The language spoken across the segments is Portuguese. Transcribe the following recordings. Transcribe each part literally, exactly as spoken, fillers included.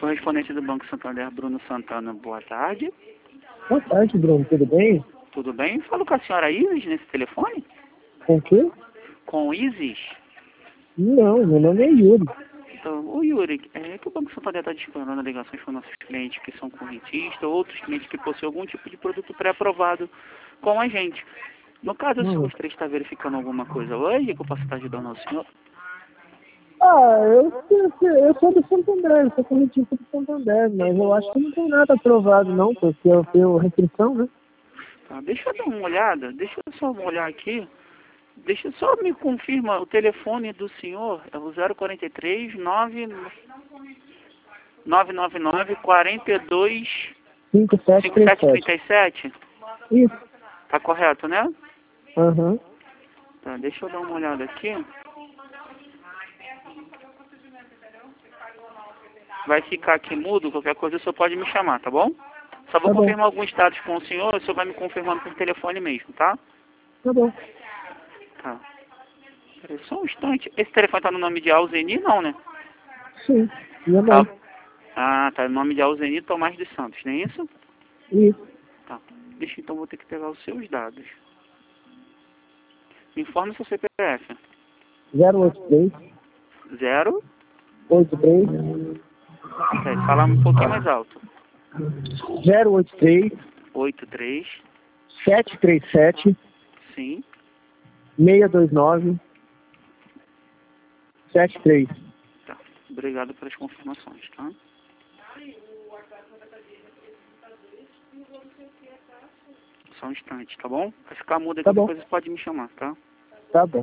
correspondente do Banco Santander, Bruno Santana, boa tarde. Boa tarde, Bruno. Tudo bem? Tudo bem? Falo com a senhora Isis nesse telefone? Com o quê? Com Isis? Não, meu nome é Yuri. Então, o Yuri, é que o Banco Santander está disparando ligações para nossos clientes que são correntistas, outros clientes que possuem algum tipo de produto pré-aprovado com a gente. No caso, o senhor Hum. gostaria de estar verificando alguma coisa hoje que eu possa estar ajudando o senhor? Ah, eu, eu, eu sou do Santander, eu sou correntista do Santander, mas eu acho que não tem nada aprovado não, porque eu tenho restrição, né? Tá, deixa eu dar uma olhada, deixa eu só olhar aqui. Deixa eu só me confirma o telefone do senhor, é o zero quarenta e três, nove nove nove quarenta e dois cinco sete cinquenta e três sete sete. trinta e sete? Isso. Tá correto, né? Aham. Tá, deixa eu dar uma olhada aqui. Vai ficar aqui mudo, qualquer coisa o senhor pode me chamar, tá bom? Só vou Tá bom. confirmar alguns dados com o senhor, o senhor vai me confirmando por telefone mesmo, tá? Tá bom. Tá. Peraí, só um instante. Esse telefone tá no nome de Alzeni, não, né? Sim. Minha Tá. mãe. Ah, tá no nome de Alzeni Tomás dos Santos, não é isso? Isso. Tá. Deixa, então vou ter que pegar os seus dados. Me informe seu C P F. zero oito três, Zero. oito três, Peraí, fala um pouquinho mais alto. zero oito três, Oito três. sete três sete, Sim. seis dois nove, sete três. Tá. Obrigado pelas confirmações, tá? Só um instante, tá bom? Vai ficar mudo aqui, Tá qualquer bom. coisa você pode me chamar, tá? Tá bom.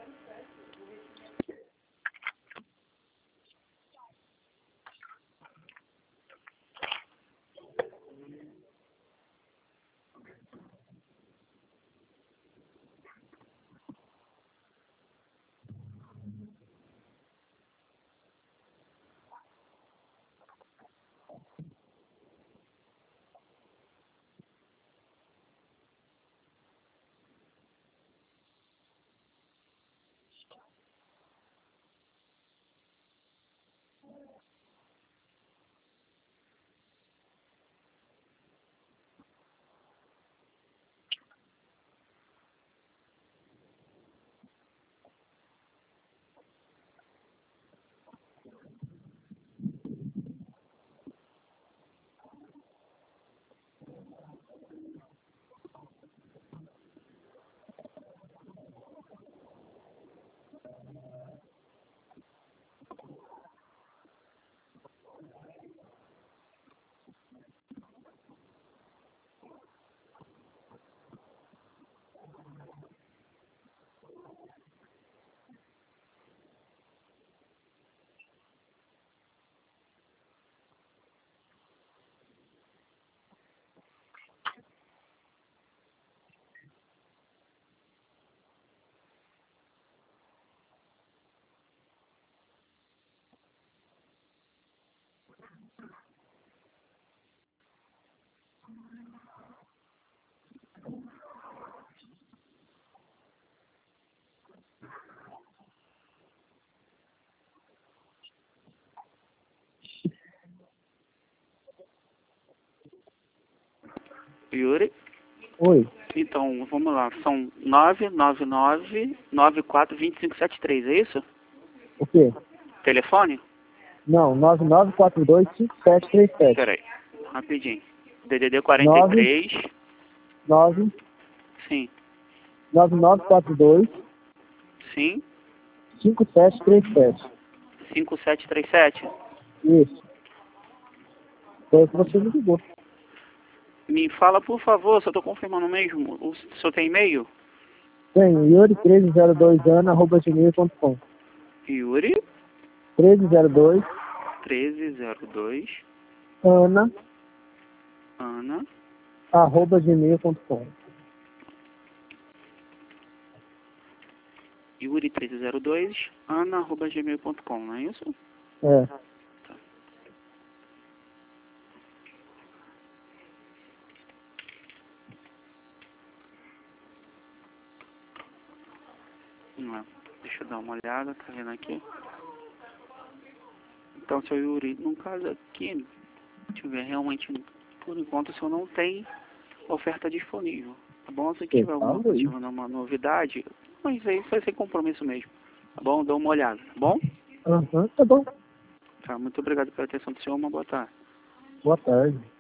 Yuri? Oi. Então, vamos lá. São nove nove nove nove quatro dois cinco sete três, é isso? O quê? Telefone? Não, nove nove quatro dois cinco sete três sete. Peraí, rapidinho. D D D quarenta e três. nove Sim. nove nove quatro dois Sim. cinco sete três sete. cinco sete três sete. Isso. Foi o que você me ligou. Me fala, por favor, se eu tô confirmando mesmo. O senhor tem e-mail? Tem, Yuri treze zero dois ana arroba gmail ponto com. Yuri treze zero dois treze zero dois ana Ana arroba gmail ponto com. Yuri treze zero dois ana arroba gmail ponto com, não é isso? É. Não é. Deixa eu dar uma olhada, tá vendo aqui? Então, seu Yuri, no caso aqui, tiver realmente, por enquanto, o senhor não tem oferta disponível, tá bom? Se tiver alguma coisa, uma novidade, mas aí foi sem compromisso mesmo, tá bom? Dá uma olhada, tá bom? Aham, uhum, tá bom. Tá, muito obrigado pela atenção do senhor, uma boa tarde. Boa tarde.